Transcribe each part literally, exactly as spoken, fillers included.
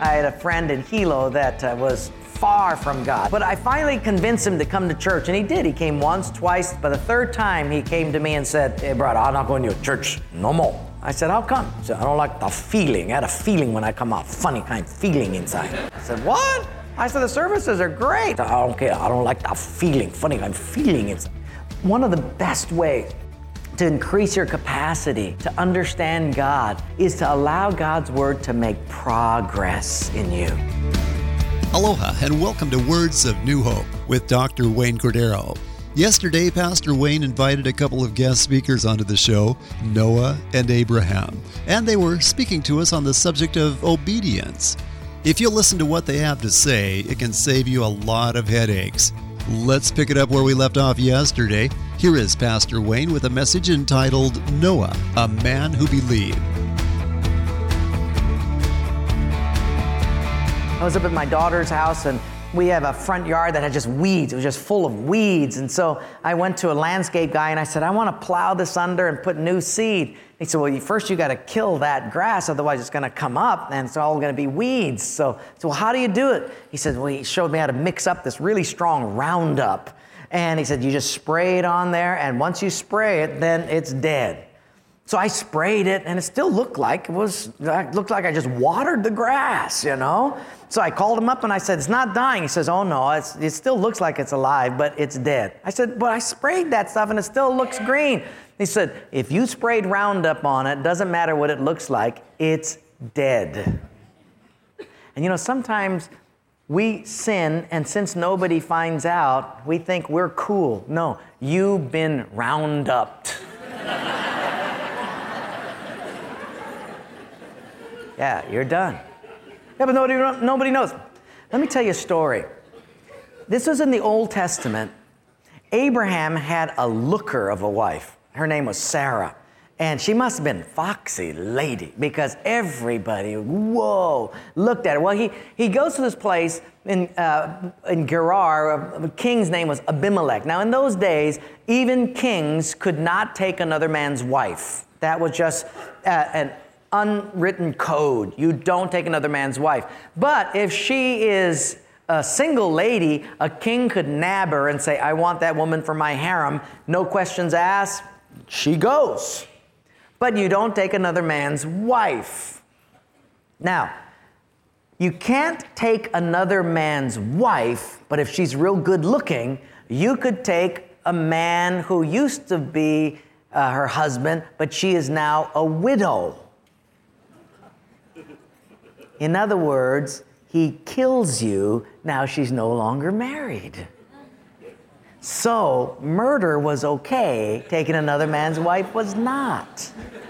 I had a friend in Hilo that uh, was far from God. But I finally convinced him to come to church, and he did. He came once, twice, but the third time he came to me and said, "Hey, brother, I'm not going to your church no more." I said, "How come?" He said, "I don't like the feeling. I had a feeling when I come out, funny kind of feeling inside." I said, "What?" I said, "The services are great." I don't care. I don't like the feeling, funny kind of feeling inside. One of the best ways to increase your capacity to understand God is to allow God's Word to make progress in you. Aloha and welcome to Words of New Hope with Doctor Wayne Cordero. Yesterday, Pastor Wayne invited a couple of guest speakers onto the show, Noah and Abraham, and they were speaking to us on the subject of obedience. If you'll listen to what they have to say, it can save you a lot of headaches. Let's pick it up where we left off yesterday. Here is Pastor Wayne with a message entitled, Noah, a Man Who Believed. I was up at my daughter's house, and we have a front yard that had just weeds. It was just full of weeds. And so I went to a landscape guy and I said, "I want to plow this under and put new seed." He said, "Well, you, first you got to kill that grass, otherwise it's going to come up and it's all going to be weeds." So, so well, how do you do it? He said, well, he showed me how to mix up this really strong Roundup. And he said, you just spray it on there, and once you spray it, then it's dead. So I sprayed it, and it still looked like it was, it looked like I just watered the grass, you know? So I called him up and I said, "It's not dying." He says, "Oh no, it's, it still looks like it's alive, but it's dead." I said, "But I sprayed that stuff and it still looks green." He said, "If you sprayed Roundup on it, doesn't matter what it looks like, it's dead." And you know, sometimes we sin, and since nobody finds out, we think we're cool. No, you've been Rounduped. Yeah, you're done. Yeah, but nobody, nobody knows. Let me tell you a story. This was in the Old Testament. Abraham had a looker of a wife. Her name was Sarah. And she must have been a foxy lady because everybody, whoa, looked at her. Well, he, he goes to this place in, uh, in Gerar. The king's name was Abimelech. Now, in those days, even kings could not take another man's wife. That was just uh, an unwritten code. You don't take another man's wife. But if she is a single lady, a king could nab her and say, "I want that woman for my harem." No questions asked, she goes. But you don't take another man's wife. Now, you can't take another man's wife, but if she's real good looking, you could take a man who used to be uh, her husband, but she is now a widow. In other words, he kills you, now she's no longer married. So, murder was okay, taking another man's wife was not.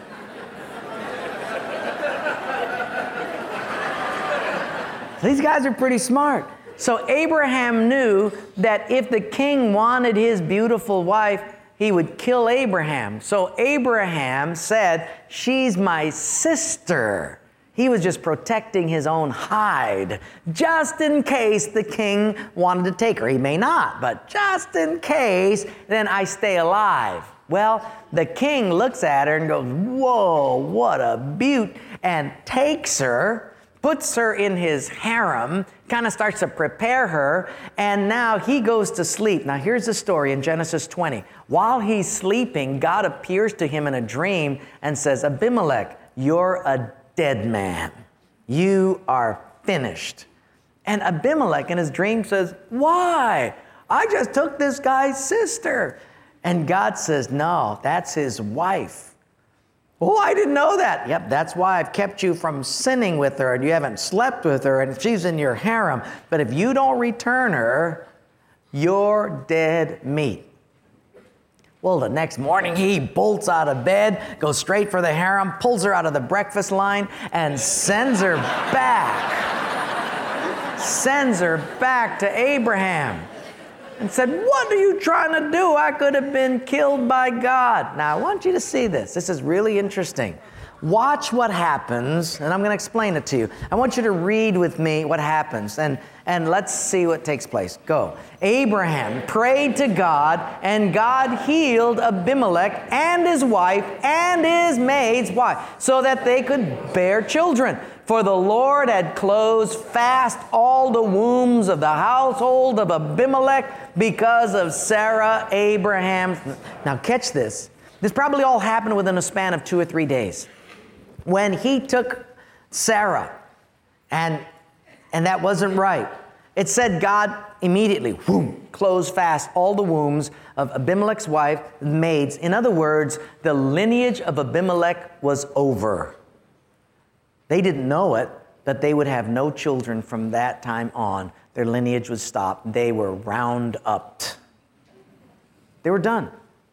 These guys are pretty smart. So Abraham knew that if the king wanted his beautiful wife, he would kill Abraham. So Abraham said, "She's my sister." He was just protecting his own hide, just in case the king wanted to take her. He may not, but just in case, then I stay alive. Well, the king looks at her and goes, "Whoa, what a beaut," and takes her, puts her in his harem, kind of starts to prepare her, and now he goes to sleep. Now here's the story in Genesis twenty. While he's sleeping, God appears to him in a dream and says, "Abimelech, you're a dead man. You are finished." And Abimelech in his dream says, "Why? I just took this guy's sister." And God says, "No, that's his wife." "Oh, I didn't know that." "Yep, that's why I've kept you from sinning with her, and you haven't slept with her, and she's in your harem. But if you don't return her, you're dead meat." Well, the next morning, he bolts out of bed, goes straight for the harem, pulls her out of the breakfast line, and sends her back. Sends her back to Abraham. And said, "What are you trying to do? I could have been killed by God." Now, I want you to see this. This is really interesting. Watch what happens, and I'm going to explain it to you. I want you to read with me what happens, and, and let's see what takes place. Go. Abraham prayed to God, and God healed Abimelech and his wife and his maids. Why? So that they could bear children. For the Lord had closed fast all the wombs of the household of Abimelech because of Sarah, Abraham's. Now catch this. This probably all happened within a span of two or three days. When he took Sarah, and, and that wasn't right. It said God immediately, whoom, closed fast all the wombs of Abimelech's wife, maids. In other words, the lineage of Abimelech was over. They didn't know it, but they would have no children from that time on. Their lineage was stopped. They were round upped. They were done.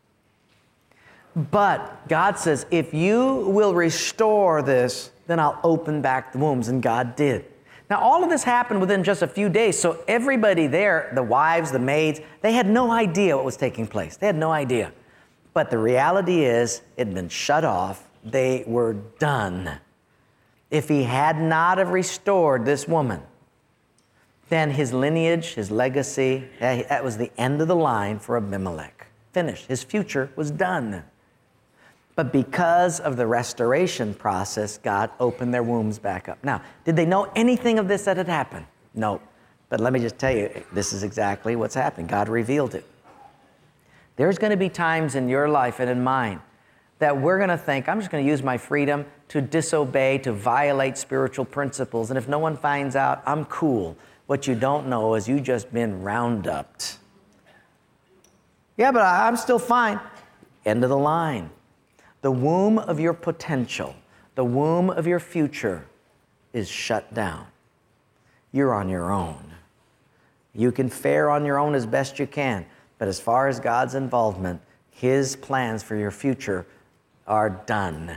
But God says, if you will restore this, then I'll open back the wombs. And God did. Now, all of this happened within just a few days. So everybody there, the wives, the maids, they had no idea what was taking place. They had no idea. But the reality is, it had been shut off. They were done. If he had not have restored this woman, then his lineage, his legacy, that was the end of the line for Abimelech. Finished. His future was done. But because of the restoration process, God opened their wombs back up. Now, did they know anything of this that had happened? No. But let me just tell you, this is exactly what's happening. God revealed it. There's going to be times in your life and in mine that we're going to think, I'm just going to use my freedom to disobey, to violate spiritual principles. And if no one finds out, I'm cool. What you don't know is you just been round-upped. Yeah, but I'm still fine. End of the line. The womb of your potential, the womb of your future is shut down. You're on your own. You can fare on your own as best you can. But as far as God's involvement, His plans for your future are done.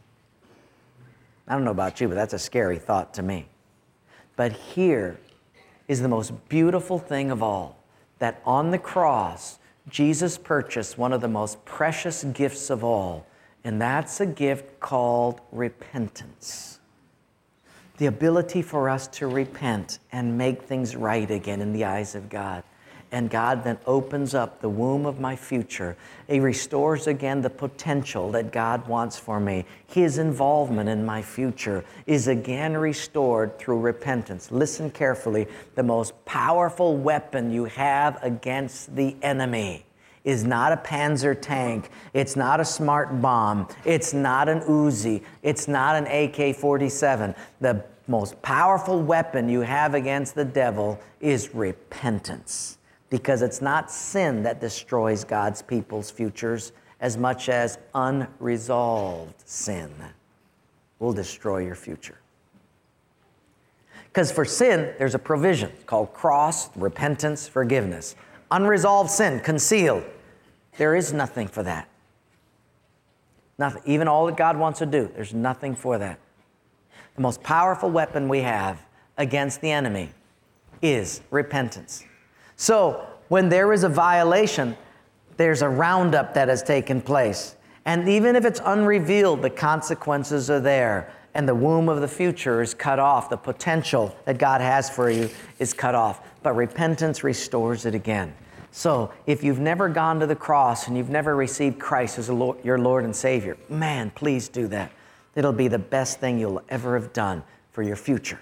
I don't know about you, but that's a scary thought to me. But here is the most beautiful thing of all, that on the cross, Jesus purchased one of the most precious gifts of all, and that's a gift called repentance. The ability for us to repent and make things right again in the eyes of God. And God then opens up the womb of my future. He restores again the potential that God wants for me. His involvement in my future is again restored through repentance. Listen carefully. The most powerful weapon you have against the enemy is not a Panzer tank. It's not a smart bomb. It's not an Uzi. It's not an A K forty-seven. The most powerful weapon you have against the devil is repentance. Because it's not sin that destroys God's people's futures as much as unresolved sin will destroy your future. Because for sin, there's a provision called cross, repentance, forgiveness. Unresolved sin, concealed. There is nothing for that. Nothing. Even all that God wants to do, there's nothing for that. The most powerful weapon we have against the enemy is repentance. So when there is a violation, there's a roundup that has taken place. And even if it's unrevealed, the consequences are there. And the womb of the future is cut off. The potential that God has for you is cut off. But repentance restores it again. So if you've never gone to the cross and you've never received Christ as a Lord, your Lord and Savior, man, please do that. It'll be the best thing you'll ever have done for your future.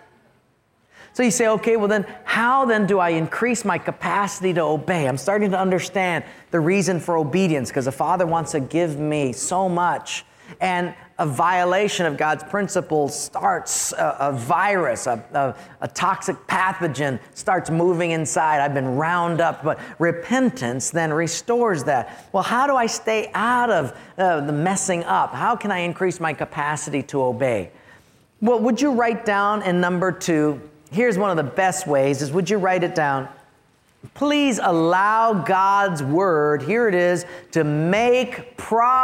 So you say, okay, well then, how then do I increase my capacity to obey? I'm starting to understand the reason for obedience because the Father wants to give me so much. And a violation of God's principles starts, a, a virus, a, a, a toxic pathogen starts moving inside. I've been round up, but repentance then restores that. Well, how do I stay out of uh, the messing up? How can I increase my capacity to obey? Well, would you write down in number two, here's one of the best ways, is would you write it down? Please allow God's word, here it is, to make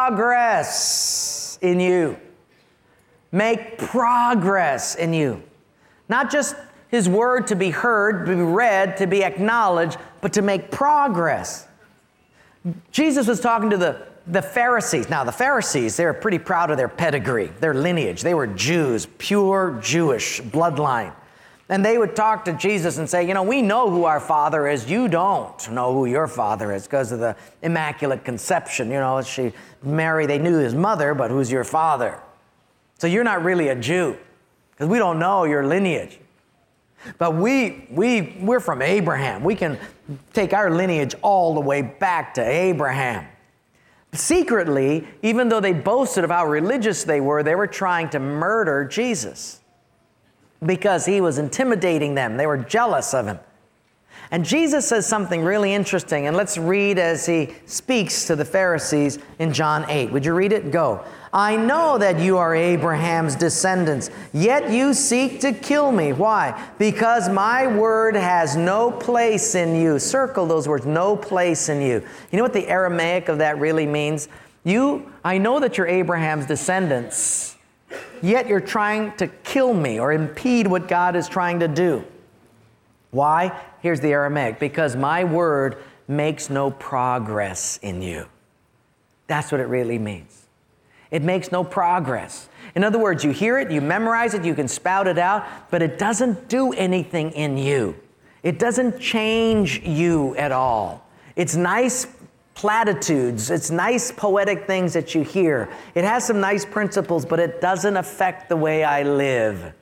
progress in you. Make progress in you. Not just His word to be heard, to be read, to be acknowledged, but to make progress. Jesus was talking to the, the Pharisees. Now, the Pharisees, they were pretty proud of their pedigree, their lineage. They were Jews, pure Jewish bloodline. And they would talk to Jesus and say, you know, we know who our father is. You don't know who your father is because of the Immaculate Conception. You know, she, Mary, they knew his mother, but who's your father? So you're not really a Jew. because we don't know your lineage. But we, we, we're from Abraham. We can take our lineage all the way back to Abraham. Secretly, even though they boasted of how religious they were, they were trying to murder Jesus because he was intimidating them. They were jealous of him. And Jesus says something really interesting, and let's read as he speaks to the Pharisees in John eight. Would you read it? Go. I know that you are Abraham's descendants, yet you seek to kill me. Why? Because my word has no place in you. Circle those words, no place in you. You know what the Aramaic of that really means? You, I know that you're Abraham's descendants, yet you're trying to kill me or impede what God is trying to do. Why? Here's the Aramaic. Because my word makes no progress in you. That's what it really means. It makes no progress. In other words, you hear it, you memorize it, you can spout it out, but it doesn't do anything in you. It doesn't change you at all. It's nice platitudes. It's nice poetic things that you hear. It has some nice principles, but it doesn't affect the way I live.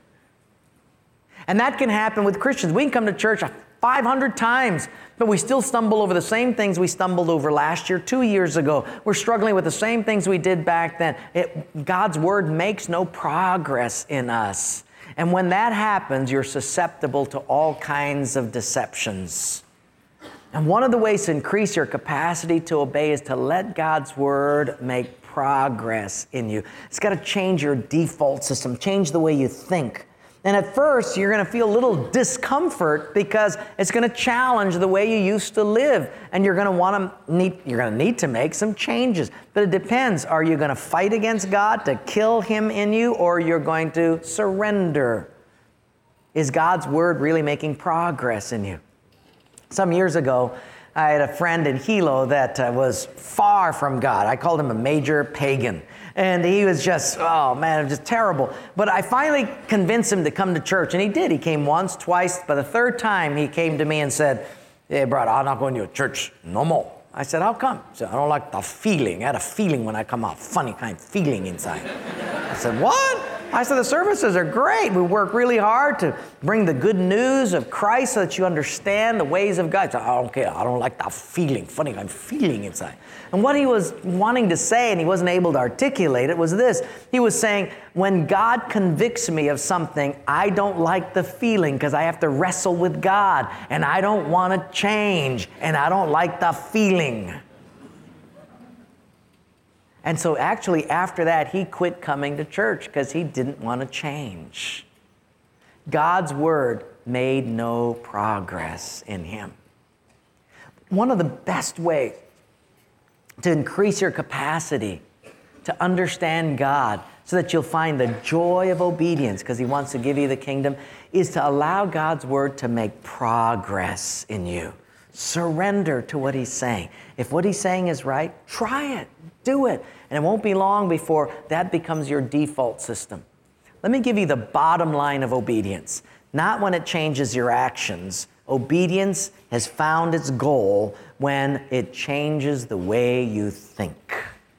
And that can happen with Christians. We can come to church five hundred times, but we still stumble over the same things we stumbled over last year, two years ago. We're struggling with the same things we did back then. It, God's word makes no progress in us. And when that happens, you're susceptible to all kinds of deceptions. And one of the ways to increase your capacity to obey is to let God's word make progress in you. It's got to change your default system, change the way you think. And at first, you're going to feel a little discomfort because it's going to challenge the way you used to live. And you're going to want to need, you're going to need to make some changes. But it depends. Are you going to fight against God to kill him in you, or you're going to surrender? Is God's word really making progress in you? Some years ago, I had a friend in Hilo that uh, was far from God. I called him a major pagan. And he was just, oh man, it was just terrible. But I finally convinced him to come to church, and he did. He came once, twice. By the third time, he came to me and said, hey, brother, I'm not going to your church no more. I said, how come? He said, I don't like the feeling. I had a feeling when I come out, funny kind of feeling inside. I said, what? I said, the services are great. We work really hard to bring the good news of Christ so that you understand the ways of God. So, I don't care. I don't like that feeling, funny kind of feeling inside. And what he was wanting to say, and he wasn't able to articulate it, was this. He was saying, when God convicts me of something, I don't like the feeling because I have to wrestle with God, and I don't want to change, and I don't like the feeling. And so actually after that, he quit coming to church because he didn't want to change. God's word made no progress in him. One of the best ways to increase your capacity to understand God so that you'll find the joy of obedience because he wants to give you the kingdom is to allow God's word to make progress in you. Surrender to what he's saying. If what he's saying is right, try it. Do it. And it won't be long before that becomes your default system. Let me give you the bottom line of obedience. Not when it changes your actions. Obedience has found its goal when it changes the way you think.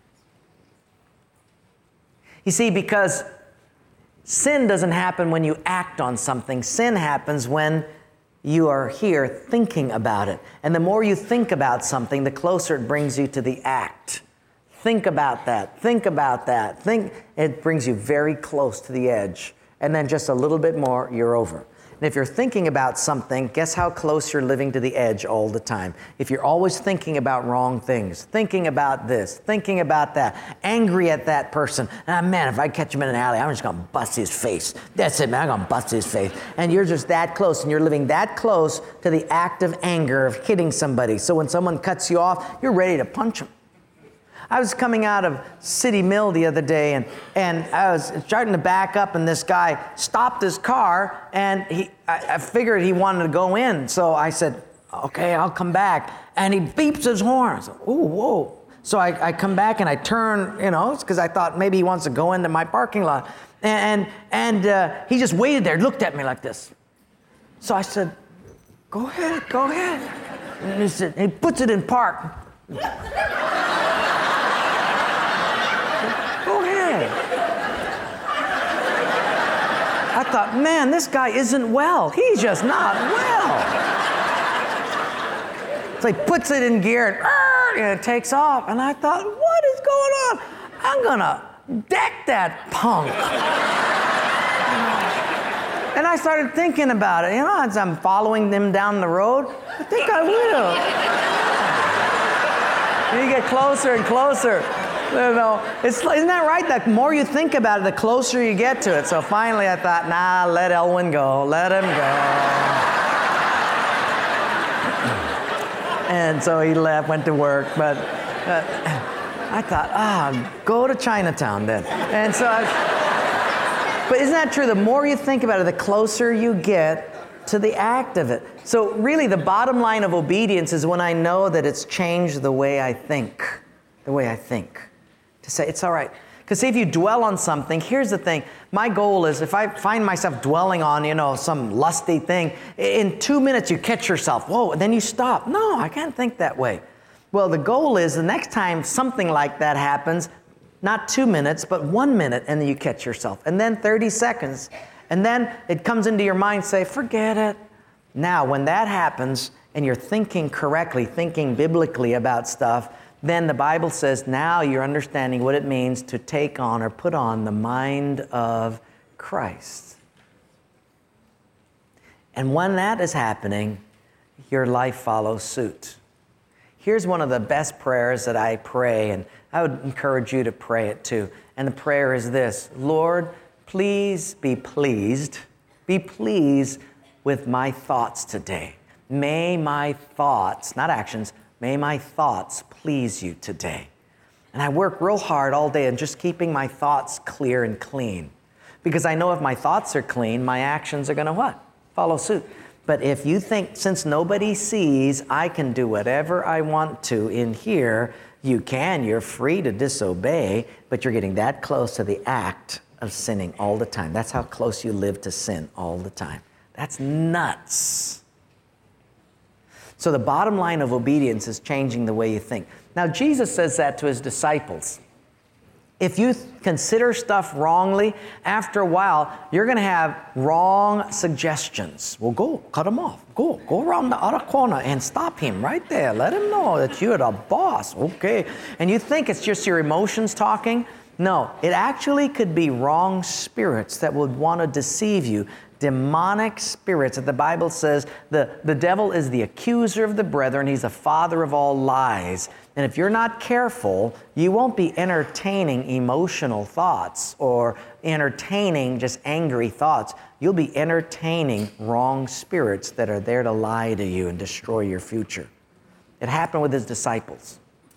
You see, because sin doesn't happen when you act on something. Sin happens when you are here thinking about it. And the more you think about something, the closer it brings you to the act. Think about that. Think about that. Think. It brings you very close to the edge. And then just a little bit more, you're over. And if you're thinking about something, guess how close you're living to the edge all the time? If you're always thinking about wrong things, thinking about this, thinking about that, angry at that person. Ah, man, if I catch him in an alley, I'm just going to bust his face. That's it, man. I'm going to bust his face. And you're just that close, and you're living that close to the act of anger, of hitting somebody. So when someone cuts you off, you're ready to punch them. I was coming out of City Mill the other day, and, and I was starting to back up, and this guy stopped his car, and he, I, I figured he wanted to go in. So I said, okay, I'll come back. And he beeps his horn. I said, ooh, whoa. So I, I come back, and I turn, you know, because I thought maybe he wants to go into my parking lot. And, and uh, he just waited there, looked at me like this. So I said, go ahead, go ahead. And he, said, he puts it in park. I thought, man, this guy isn't well. He's just not well. So he puts it in gear and, and it takes off. And I thought, what is going on? I'm going to deck that punk. And I started thinking about it. You know, as I'm following them down the road, I think I will. And you get closer and closer. You know, it's, isn't that right? The more you think about it, the closer you get to it. So finally I thought, nah, let Elwin go. Let him go. And so he left, went to work. But uh, I thought, ah, go to Chinatown then. And so I... But isn't that true? The more you think about it, the closer you get to the act of it. So really, the bottom line of obedience is when I know that it's changed the way I think. The way I think. To say, it's all right. Because if you dwell on something, here's the thing. My goal is if I find myself dwelling on, you know, some lusty thing, in two minutes you catch yourself. Whoa, and then you stop. No, I can't think that way. Well, the goal is the next time something like that happens, not two minutes, but one minute, and then you catch yourself. And then thirty seconds. And then it comes into your mind, say, forget it. Now, when that happens, and you're thinking correctly, thinking biblically about stuff, then the Bible says now you're understanding what it means to take on or put on the mind of Christ. And when that is happening, your life follows suit. Here's one of the best prayers that I pray, and I would encourage you to pray it too. And the prayer is this: Lord, please be pleased, be pleased with my thoughts today. May my thoughts, not actions, may my thoughts please you today. And I work real hard all day on just keeping my thoughts clear and clean. Because I know if my thoughts are clean, my actions are going to what? Follow suit. But if you think since nobody sees, I can do whatever I want to in here, you can, you're free to disobey, but you're getting that close to the act of sinning all the time. That's how close you live to sin all the time. That's nuts. So the bottom line of obedience is changing the way you think. Now, Jesus says that to his disciples. If you th- consider stuff wrongly, after a while, you're going to have wrong suggestions. Well, go, cut him off. Go, go around the other corner and stop him right there. Let him know that you're the boss. Okay. And you think it's just your emotions talking? No, it actually could be wrong spirits that would want to deceive you. Demonic spirits that the Bible says the, the devil is the accuser of the brethren. He's the father of all lies. And if you're not careful, you won't be entertaining emotional thoughts or entertaining just angry thoughts. You'll be entertaining wrong spirits that are there to lie to you and destroy your future. It happened with his disciples.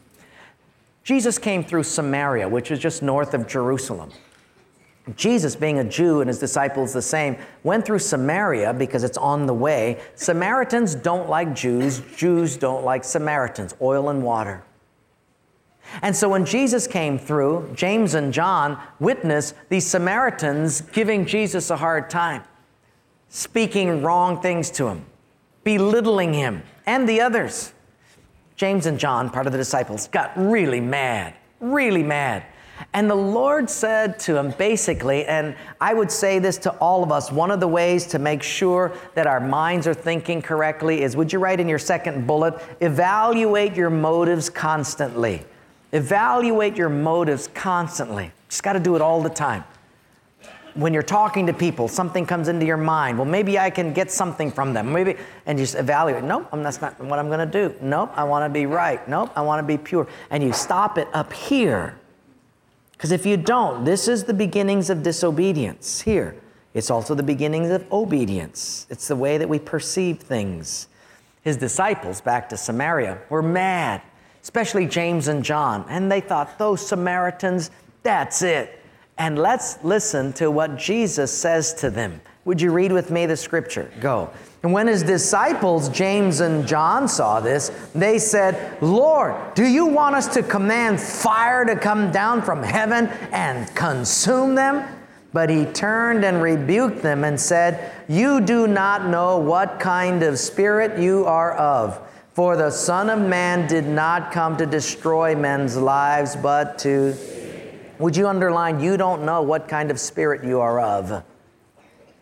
Jesus came through Samaria, which is just north of Jerusalem. Jesus, being a Jew and his disciples the same, went through Samaria because it's on the way. Samaritans don't like Jews. Jews don't like Samaritans, oil and water. And so when Jesus came through, James and John witnessed these Samaritans giving Jesus a hard time, speaking wrong things to him, belittling him and the others. James and John, part of the disciples, got really mad, really mad. And the Lord said to him, basically, and I would say this to all of us, one of the ways to make sure that our minds are thinking correctly is, would you write in your second bullet, evaluate your motives constantly. Evaluate your motives constantly. Just got to do it all the time. When you're talking to people, something comes into your mind. Well, maybe I can get something from them. Maybe, and you just evaluate. Nope, that's not what I'm going to do. Nope, I want to be right. Nope, I want to be pure. And you stop it up here. Because if you don't, this is the beginnings of disobedience here. It's also the beginnings of obedience. It's the way that we perceive things. His disciples back to Samaria were mad, especially James and John. And they thought, those Samaritans, that's it. And let's listen to what Jesus says to them. Would you read with me the scripture? Go. And when his disciples, James and John, saw this, they said, Lord, do you want us to command fire to come down from heaven and consume them? But he turned and rebuked them and said, you do not know what kind of spirit you are of. For the Son of Man did not come to destroy men's lives, but to... Would you underline, you don't know what kind of spirit you are of?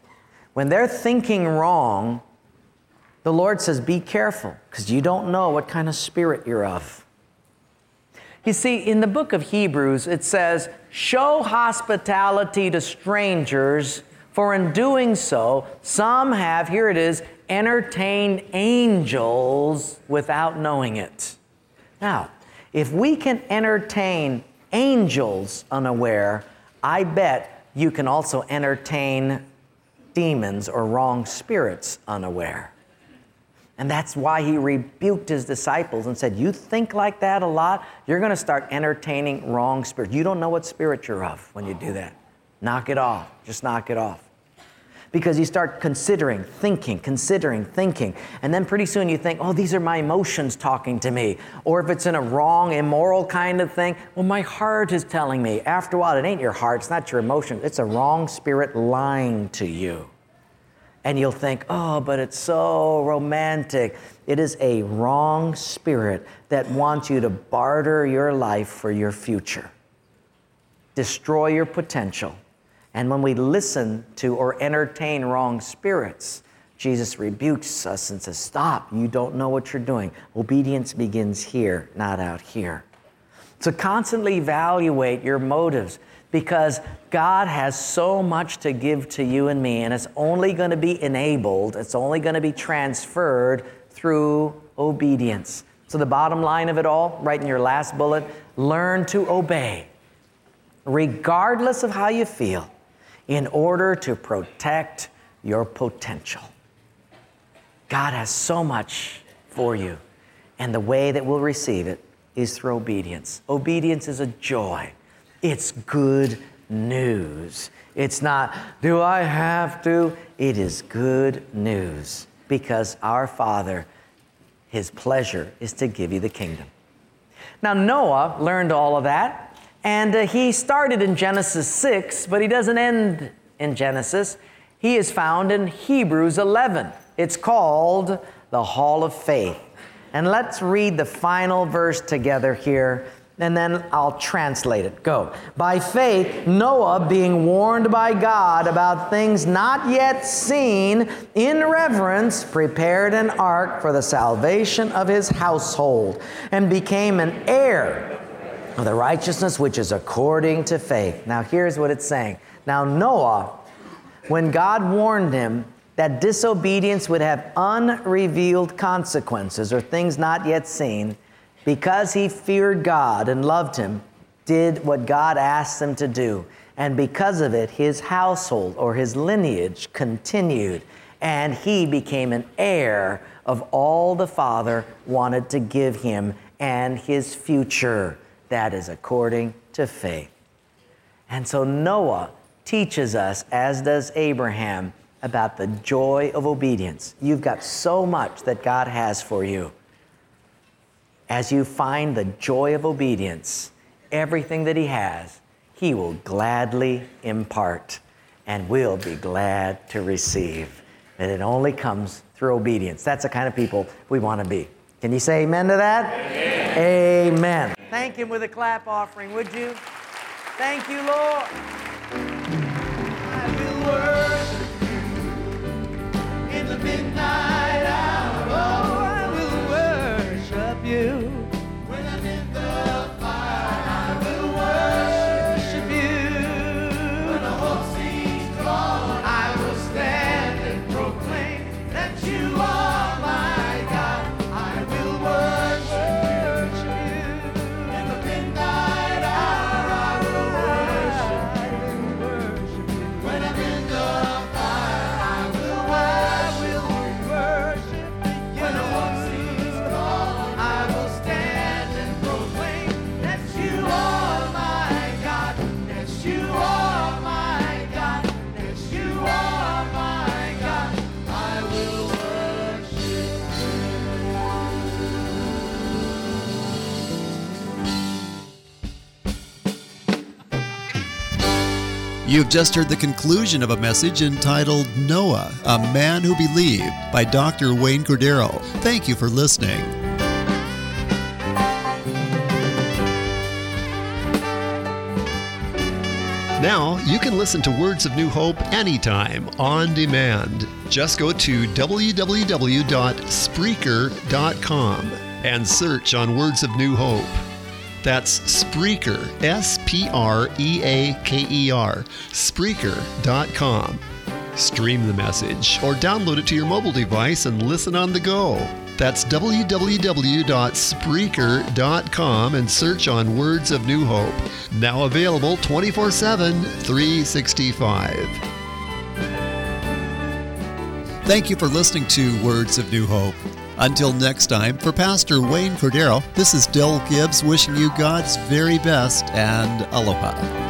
when they're thinking wrong, the Lord says, be careful, because you don't know what kind of spirit you're of. You see, in the book of Hebrews, it says, show hospitality to strangers, for in doing so, some have, here it is, entertained angels without knowing it. Now, if we can entertain angels unaware, I bet you can also entertain demons or wrong spirits unaware. And that's why he rebuked his disciples and said, you think like that a lot, you're going to start entertaining wrong spirits. You don't know what spirit you're of when you do that. Knock it off. Just knock it off. Because you start considering, thinking, considering, thinking. And then pretty soon you think, oh, these are my emotions talking to me. Or if it's in a wrong, immoral kind of thing, well, my heart is telling me. After a while, it ain't your heart. It's not your emotion. It's a wrong spirit lying to you. And you'll think, oh, but it's so romantic. It is a wrong spirit that wants you to barter your life for your future. Destroy your potential. And when we listen to or entertain wrong spirits, Jesus rebukes us and says, stop, you don't know what you're doing. Obedience begins here, not out here. So constantly evaluate your motives, because God has so much to give to you and me, and it's only going to be enabled, it's only going to be transferred through obedience. So the bottom line of it all, right in your last bullet, learn to obey, regardless of how you feel, in order to protect your potential. God has so much for you, and the way that we'll receive it is through obedience. Obedience is a joy. It's good news. It's not, do I have to? It is good news, because our Father, His pleasure is to give you the kingdom. Now, Noah learned all of that, and uh, he started in Genesis six, but he doesn't end in Genesis. He is found in Hebrews eleven. It's called the Hall of Faith. And let's read the final verse together here, and then I'll translate it. Go. By faith, Noah, being warned by God about things not yet seen, in reverence, prepared an ark for the salvation of his household, and became an heir of the righteousness which is according to faith. Now here's what it's saying. Now Noah, when God warned him that disobedience would have unrevealed consequences, or things not yet seen, because he feared God and loved Him, did what God asked him to do. And because of it, his household or his lineage continued, and he became an heir of all the Father wanted to give him and his future. That is according to faith. And so Noah teaches us, as does Abraham, about the joy of obedience. You've got so much that God has for you. As you find the joy of obedience, everything that He has, He will gladly impart, and we'll be glad to receive. And it only comes through obedience. That's the kind of people we want to be. Can you say amen to that? Amen. Amen. Thank Him with a clap offering, would you? Thank you, Lord. I will worship You in the midnight hour. Oh, I will worship You. When I'm in the fire, I will worship You. When the whole sea's gone, I will stand and proclaim that You are my God. I will worship You. In the midnight hour, I will worship You. When I'm in the fire, I will worship You. When the whole sea's gone, I will stand and proclaim that You are my God. That You are my God. That You are my God. I will worship You've just heard the conclusion of a message entitled Noah, a Man Who Believed by Doctor Wayne Cordeiro. Thank you for listening. Now, you can listen to Words of New Hope anytime, on demand. Just go to w w w dot spreaker dot com and search on Words of New Hope. That's Spreaker, S P R E A K E R, Spreaker dot com. Stream the message or download it to your mobile device and listen on the go. That's w w w dot spreaker dot com and search on Words of New Hope. Now available twenty-four seven, three sixty-five. Thank you for listening to Words of New Hope. Until next time, for Pastor Wayne Cordero, this is Del Gibbs wishing you God's very best and aloha.